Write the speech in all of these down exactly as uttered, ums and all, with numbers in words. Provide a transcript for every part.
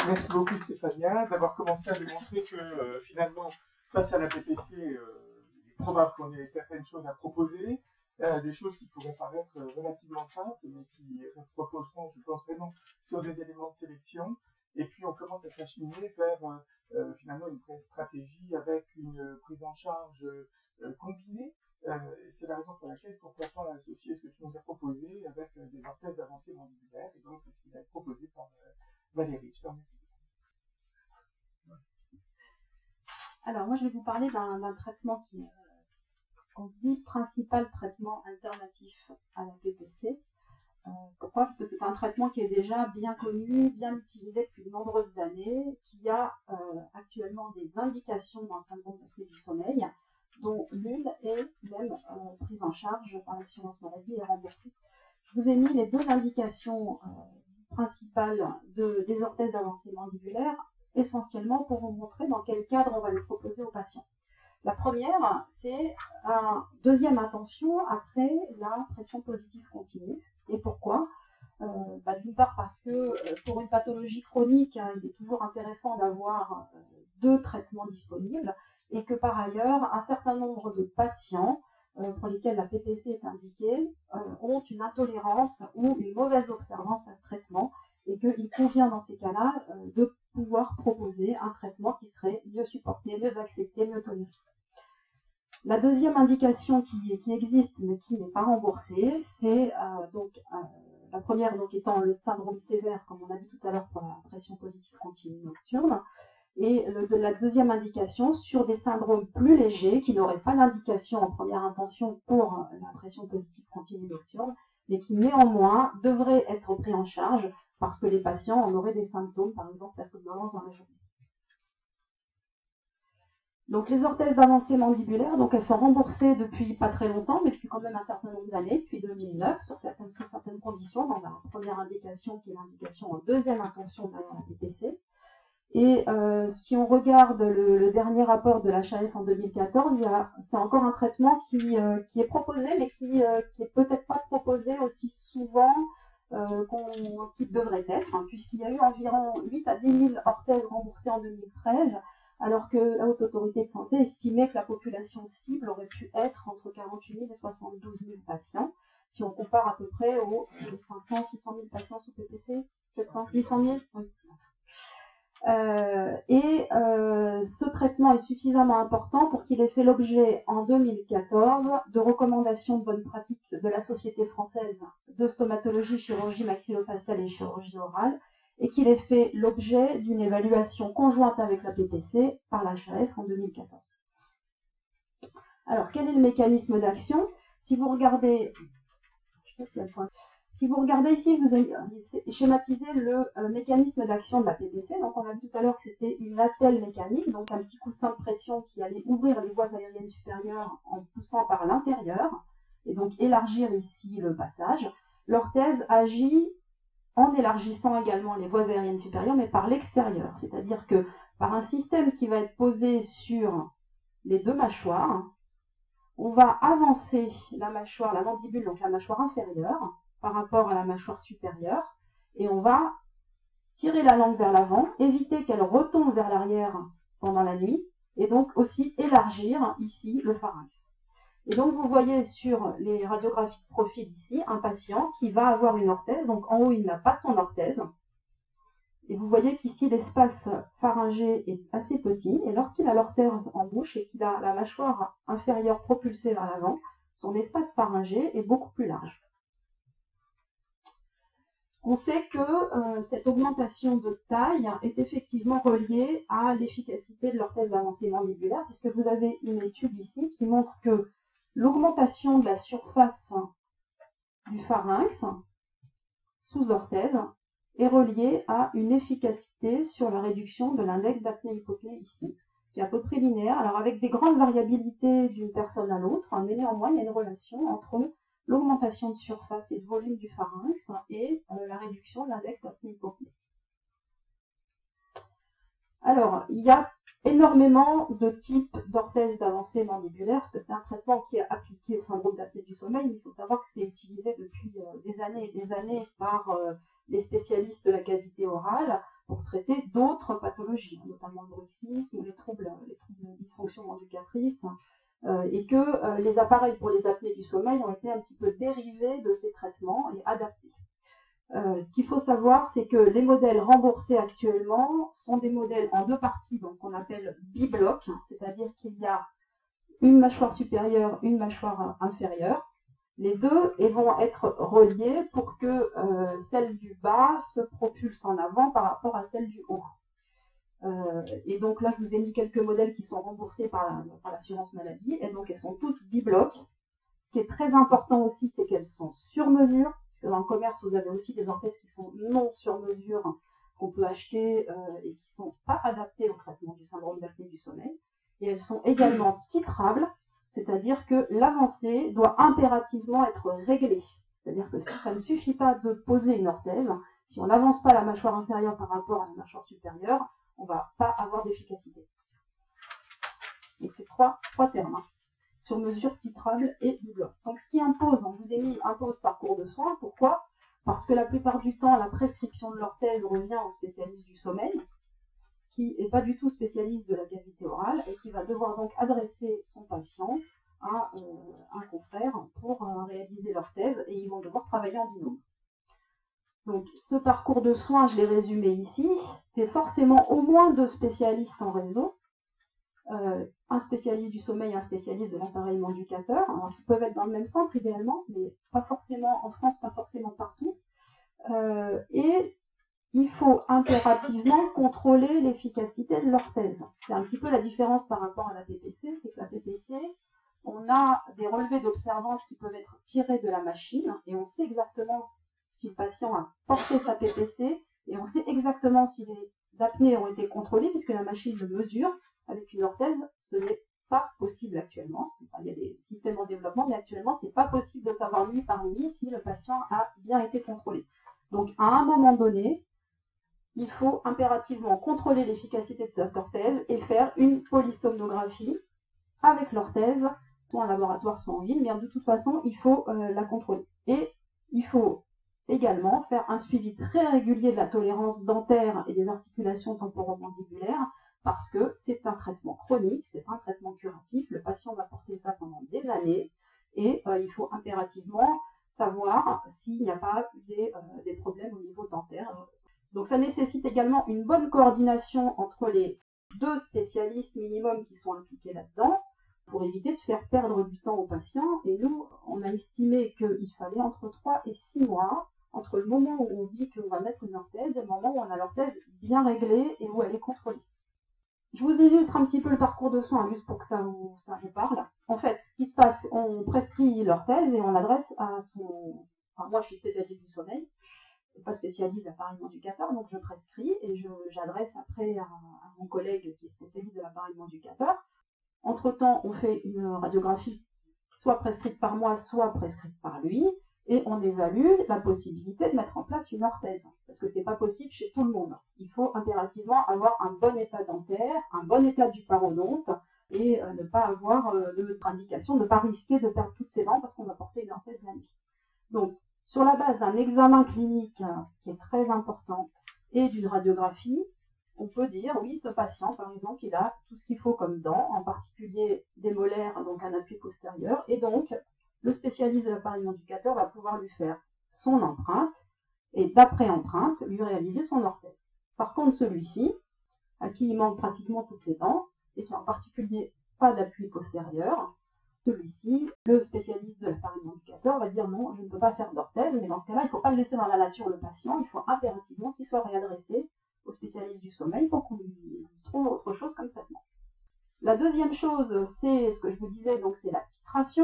Merci beaucoup Stéphania d'avoir commencé à démontrer que euh, finalement, face à la P P C, euh, il est probable qu'on ait certaines choses à proposer, euh, des choses qui pourraient paraître euh, relativement simples, mais qui reposeront, je pense vraiment, sur des éléments de sélection. Et puis on commence à s'acheminer vers euh, euh, finalement une vraie stratégie avec une prise en charge euh, combinée. Euh, c'est la raison pour laquelle, pourquoi pas associer ce que tu nous as proposé avec euh, des orthèses d'avancée mandibulaire. Et donc c'est ce qui va être proposé par euh, Valérie. Je t'en remercie. Alors moi je vais vous parler d'un d'un traitement qui est qu'on dit principal traitement alternatif à la P P C. Euh, pourquoi? Parce que c'est un traitement qui est déjà bien connu, bien utilisé depuis de nombreuses années, qui a euh, actuellement des indications dans le syndrome d'apnée du sommeil, dont l'une est même euh, prise en charge par l'assurance maladie et remboursée. Je vous ai mis les deux indications euh, principales de, des orthèses d'avancée mandibulaire, essentiellement pour vous montrer dans quel cadre on va les proposer aux patients. La première, c'est une deuxième intention après la pression positive continue. Et pourquoi? euh, bah, D'une part parce que euh, pour une pathologie chronique, hein, il est toujours intéressant d'avoir euh, deux traitements disponibles et que par ailleurs, un certain nombre de patients euh, pour lesquels la P P C est indiquée euh, ont une intolérance ou une mauvaise observance à ce traitement et qu'il convient dans ces cas-là euh, de pouvoir proposer un traitement qui serait mieux supporté, mieux accepté, mieux toléré. La deuxième indication qui, qui existe mais qui n'est pas remboursée, c'est euh, donc euh, la première donc étant le syndrome sévère, comme on a vu tout à l'heure pour la pression positive continue nocturne, et le, de la deuxième indication sur des syndromes plus légers qui n'auraient pas d'indication en première intention pour la pression positive continue nocturne, mais qui néanmoins devraient être pris en charge parce que les patients en auraient des symptômes, par exemple la somnolence dans la journée. Donc les orthèses d'avancée mandibulaire, donc elles sont remboursées depuis pas très longtemps, mais depuis quand même un certain nombre d'années, depuis deux mille neuf, sur certaines, sur certaines conditions, dans la première indication qui est l'indication en deuxième intention derrière la P P C. Et euh, si on regarde le, le dernier rapport de l'H A S en deux mille quatorze, c'est encore un traitement qui, euh, qui est proposé, mais qui euh, qui est peut-être pas proposé aussi souvent euh, qu'on, qu'il devrait être, hein, puisqu'il y a eu environ huit à dix mille orthèses remboursées en deux mille treize, alors que la Haute Autorité de Santé estimait que la population cible aurait pu être entre quarante-huit mille et soixante-douze mille patients, si on compare à peu près aux cinq cents à six cent mille patients sous P P C, sept cents, huit cent mille. Oui. Euh, et euh, ce traitement est suffisamment important pour qu'il ait fait l'objet en deux mille quatorze de recommandations de bonne pratique de la Société française de stomatologie, chirurgie maxillofaciale et chirurgie orale, et qu'il ait fait l'objet d'une évaluation conjointe avec la P P C par l'H A S en deux mille quatorze. Alors, quel est le mécanisme d'action? Si vous regardez, je sais pas s'il y a le point. Si vous regardez ici, je vous ai schématisé le euh, mécanisme d'action de la P P C. Donc, on a vu tout à l'heure que c'était une attelle mécanique, donc un petit coussin de pression qui allait ouvrir les voies aériennes supérieures en poussant par l'intérieur, et donc élargir ici le passage. L'orthèse agit en élargissant également les voies aériennes supérieures, mais par l'extérieur. C'est-à-dire que par un système qui va être posé sur les deux mâchoires, on va avancer la mâchoire, la mandibule, donc la mâchoire inférieure, par rapport à la mâchoire supérieure, et on va tirer la langue vers l'avant, éviter qu'elle retombe vers l'arrière pendant la nuit, et donc aussi élargir ici le pharynx. Et donc vous voyez sur les radiographies de profil ici, un patient qui va avoir une orthèse, donc en haut il n'a pas son orthèse, et vous voyez qu'ici l'espace pharyngé est assez petit, et lorsqu'il a l'orthèse en bouche et qu'il a la mâchoire inférieure propulsée vers l'avant, son espace pharyngé est beaucoup plus large. On sait que euh, cette augmentation de taille est effectivement reliée à l'efficacité de l'orthèse d'avancée mandibulaire, puisque vous avez une étude ici qui montre que l'augmentation de la surface du pharynx sous orthèse est reliée à une efficacité sur la réduction de l'index d'apnée-hypopnée ici, qui est à peu près linéaire, alors avec des grandes variabilités d'une personne à l'autre, mais néanmoins il y a une relation entre l'augmentation de surface et de volume du pharynx et euh, la réduction de l'index d'apnée-hypopnée. Alors, il y a énormément de types d'orthèses d'avancée mandibulaire, parce que c'est un traitement qui est appliqué au syndrome d'apnée du sommeil, mais il faut savoir que c'est utilisé depuis euh, des années et des années par euh, les spécialistes de la cavité orale, pour traiter d'autres pathologies, notamment le bruxisme, les troubles, les troubles de dysfonction manducatrice, euh, et que euh, les appareils pour les apnées du sommeil ont été un petit peu dérivés de ces traitements et adaptés. Euh, ce qu'il faut savoir, c'est que les modèles remboursés actuellement sont des modèles en deux parties, donc qu'on appelle bibloc, c'est-à-dire qu'il y a une mâchoire supérieure, une mâchoire inférieure. Les deux et vont être reliés pour que euh, celle du bas se propulse en avant par rapport à celle du haut. Euh, et donc là, je vous ai mis quelques modèles qui sont remboursés par, la, par l'assurance maladie, et donc elles sont toutes bibloc. Ce qui est très important aussi, c'est qu'elles sont sur mesure. Dans le commerce, vous avez aussi des orthèses qui sont non sur mesure, qu'on peut acheter euh, et qui ne sont pas adaptées au traitement du syndrome d'apnée du sommeil. Et elles sont également titrables, c'est-à-dire que l'avancée doit impérativement être réglée. C'est-à-dire que si ça ne suffit pas de poser une orthèse, si on n'avance pas la mâchoire inférieure par rapport à la mâchoire supérieure, on ne va pas avoir d'efficacité. Donc c'est trois, trois termes. Hein. Sur mesure, titrable et bibloc. Donc ce qui impose, on vous a mis impose parcours de soins, pourquoi? Parce que la plupart du temps, la prescription de l'orthèse revient au spécialiste du sommeil, qui n'est pas du tout spécialiste de la cavité orale, et qui va devoir donc adresser son patient à euh, un confrère pour euh, réaliser l'orthèse, et ils vont devoir travailler en binôme. Donc ce parcours de soins, je l'ai résumé ici, c'est forcément au moins deux spécialistes en réseau, Euh, un spécialiste du sommeil et un spécialiste de l'appareil manducateur, alors, qui peuvent être dans le même centre idéalement, mais pas forcément en France, pas forcément partout. Euh, et il faut impérativement contrôler l'efficacité de l'orthèse. C'est un petit peu la différence par rapport à la P P C, c'est que la P P C, on a des relevés d'observance qui peuvent être tirés de la machine, et on sait exactement si le patient a porté sa P P C, et on sait exactement si les apnées ont été contrôlées, puisque la machine le mesure. Avec une orthèse, ce n'est pas possible actuellement. Enfin, il y a des systèmes en développement, mais actuellement, ce n'est pas possible de savoir nuit par nuit si le patient a bien été contrôlé. Donc, à un moment donné, il faut impérativement contrôler l'efficacité de cette orthèse et faire une polysomnographie avec l'orthèse, soit en laboratoire, soit en ville, mais de toute façon, il faut euh, la contrôler. Et il faut également faire un suivi très régulier de la tolérance dentaire et des articulations temporomandibulaires, parce que c'est un traitement chronique, c'est un traitement curatif, le patient va porter ça pendant des années, et euh, il faut impérativement savoir s'il n'y a pas des, euh, des problèmes au niveau dentaire. Donc ça nécessite également une bonne coordination entre les deux spécialistes minimum qui sont impliqués là-dedans, pour éviter de faire perdre du temps aux patients, et nous, on a estimé qu'il fallait entre trois et six mois, entre le moment où on dit qu'on va mettre une orthèse et le moment où on a l'orthèse bien réglée et où elle est contrôlée. Je vous illustre un petit peu le parcours de soins, juste pour que ça vous, ça vous parle. En fait, ce qui se passe, on prescrit l'orthèse et on l'adresse à son... Enfin, moi, je suis spécialiste du sommeil, pas spécialiste d'appareil manducateur, donc je prescris et je, j'adresse après à, à mon collègue qui est spécialiste de l'appareil manducateur. Entre-temps, on fait une radiographie soit prescrite par moi, soit prescrite par lui, et on évalue la possibilité de mettre en place une orthèse, parce que c'est pas possible chez tout le monde. Il faut impérativement avoir un bon état dentaire, un bon état du parodonte, et euh, ne pas avoir euh, de contre-indication, ne pas risquer de perdre toutes ses dents parce qu'on va porter une orthèse la nuit. Donc, sur la base d'un examen clinique euh, qui est très important, et d'une radiographie, on peut dire, oui, ce patient, par exemple, il a tout ce qu'il faut comme dents, en particulier des molaires, donc un appui postérieur, et donc, le spécialiste de l'appareil manducateur va pouvoir lui faire son empreinte et d'après empreinte, lui réaliser son orthèse. Par contre, celui-ci, à qui il manque pratiquement toutes les dents et qui en particulier pas d'appui postérieur, celui-ci, le spécialiste de l'appareil manducateur va dire non, je ne peux pas faire d'orthèse, mais dans ce cas-là, il ne faut pas le laisser dans la nature le patient, il faut impérativement qu'il soit réadressé au spécialiste du sommeil pour qu'on lui trouve autre chose comme traitement. La deuxième chose, c'est ce que je vous disais, donc c'est la titration.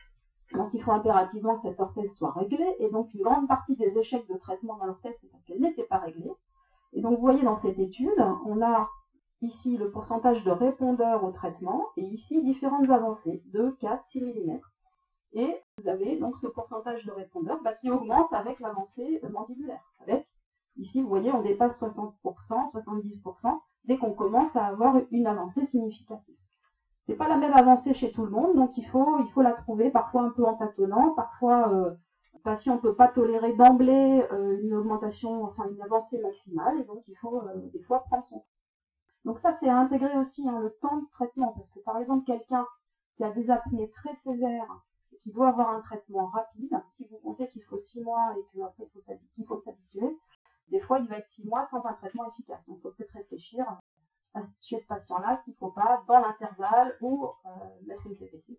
Donc il faut impérativement que cette orthèse soit réglée, et donc une grande partie des échecs de traitement dans l'orthèse, c'est parce qu'elle n'était pas réglée. Et donc vous voyez dans cette étude, on a ici le pourcentage de répondeurs au traitement, et ici différentes avancées, deux, quatre, six millimètres. Et vous avez donc ce pourcentage de répondeurs bah, qui augmente avec l'avancée mandibulaire. Avec, ici vous voyez, on dépasse soixante pour cent, soixante-dix pour cent, dès qu'on commence à avoir une avancée significative. C'est pas la même avancée chez tout le monde, donc il faut, il faut la trouver, parfois un peu en tâtonnant, parfois euh, Le patient ne peut pas tolérer d'emblée euh, une augmentation, enfin une avancée maximale, et donc il faut euh, des fois prendre son temps. Donc ça, c'est à intégrer aussi hein, le temps de traitement, parce que par exemple, quelqu'un qui a des apnées très sévères, qui doit avoir un traitement rapide, si vous comptez qu'il faut six mois et qu'après il faut s'habituer, des fois il va être six mois sans un traitement efficace. Donc il faut peut-être réfléchir à, chez ce patient-là s'il ne faut pas, dans l'intervalle, ou euh, mettre une P P C.